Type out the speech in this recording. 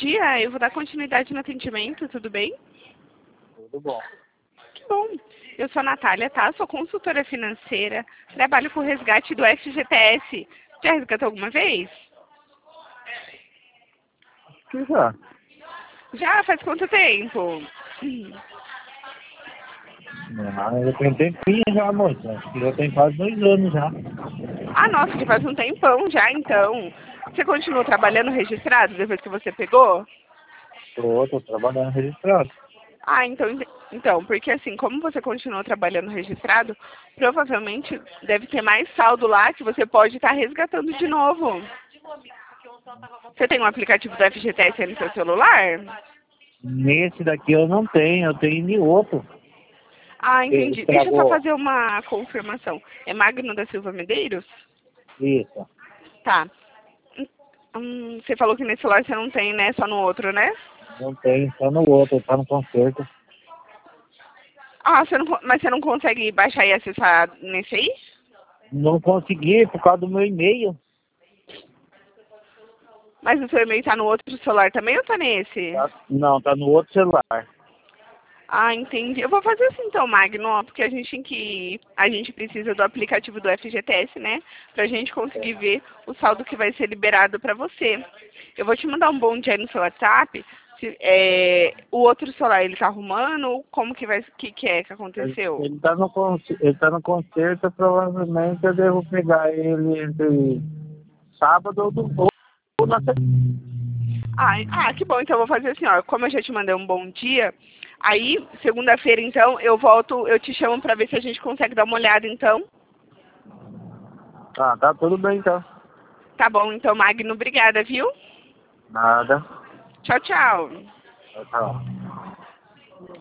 dia, eu vou dar continuidade no atendimento, tudo bem? Tudo bom. Que bom. Eu sou a Natália, tá? Sou consultora financeira, trabalho com o resgate do FGTS. Já resgatou alguma vez? Que já? Já? Faz quanto tempo? Não, eu tenho um tempinho já, moça. Acho que já tem quase 2 anos já. Ah, nossa, que faz um tempão já, então. Você continua trabalhando registrado depois que você pegou? Tô trabalhando registrado. Ah, então, porque assim, como você continuou trabalhando registrado, provavelmente deve ter mais saldo lá que você pode estar resgatando de novo. Você tem um aplicativo do FGTS aí no seu celular? Nesse daqui eu não tenho, eu tenho em outro. Ah, Ele entendi. Deixa eu só estragou. fazer uma confirmação. É Magno da Silva Medeiros? Isso. Tá. Você falou que nesse celular você não tem, né? Só no outro, né? Não tem, só no outro, tá no concerto. Ah, mas você não consegue baixar e acessar nesse aí? Não consegui por causa do meu e-mail. Mas o seu e-mail tá no outro celular também ou tá nesse? Não, tá no outro celular. Ah, entendi. Eu vou fazer assim então, Magno, ó, porque a gente precisa do aplicativo do FGTS, né? Pra gente conseguir ver o saldo que vai ser liberado pra você. Eu vou te mandar um bom dia aí no seu WhatsApp. O outro celular ele tá arrumando? Como que vai, que é que aconteceu? Ele tá no concerto, provavelmente eu devo pegar ele entre sábado ou na sexta. Que bom. Então eu vou fazer assim, ó. Como eu já te mandei um bom dia, aí segunda-feira então eu volto, eu te chamo pra ver se a gente consegue dar uma olhada então. Ah, tá tudo bem então. Tá bom, então, Magno, obrigada, viu? Nada. Tchau, tchau. Tchau.